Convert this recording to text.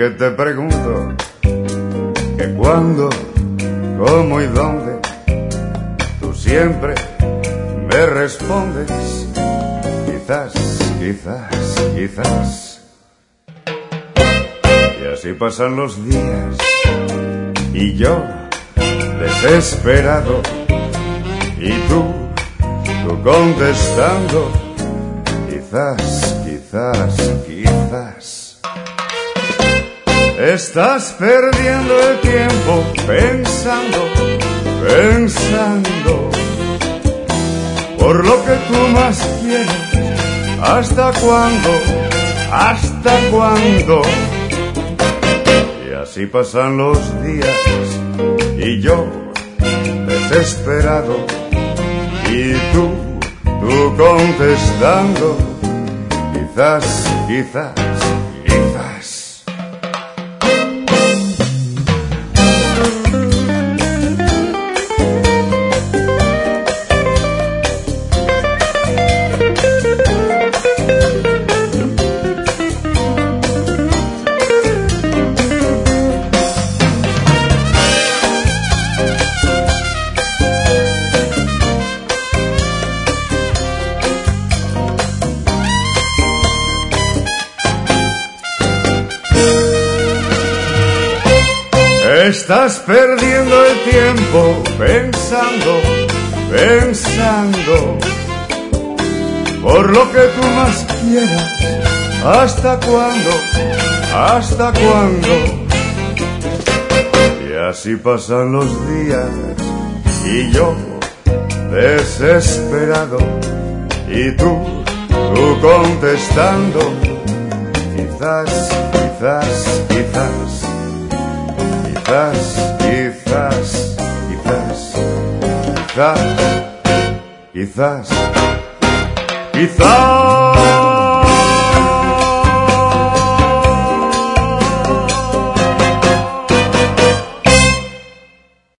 que te pregunto que cuándo, cómo y dónde, tú siempre me respondes, quizás, quizás, quizás. Y así pasan los días y yo desesperado, y tú contestando, quizás, quizás, quizás. Estás perdiendo el tiempo pensando, pensando, por lo que tú más quieres. ¿Hasta cuándo? ¿Hasta cuándo? Y así pasan los días y yo desesperado, y tú contestando, quizás, quizás, quizás. Estás perdiendo el tiempo pensando, pensando, por lo que tú más quieras. ¿Hasta cuándo? ¿Hasta cuándo? Y así pasan los días y yo desesperado, y tú contestando, quizás, quizás, quizás. Quizás, quizás, quizás, quizás, quizás, quizás.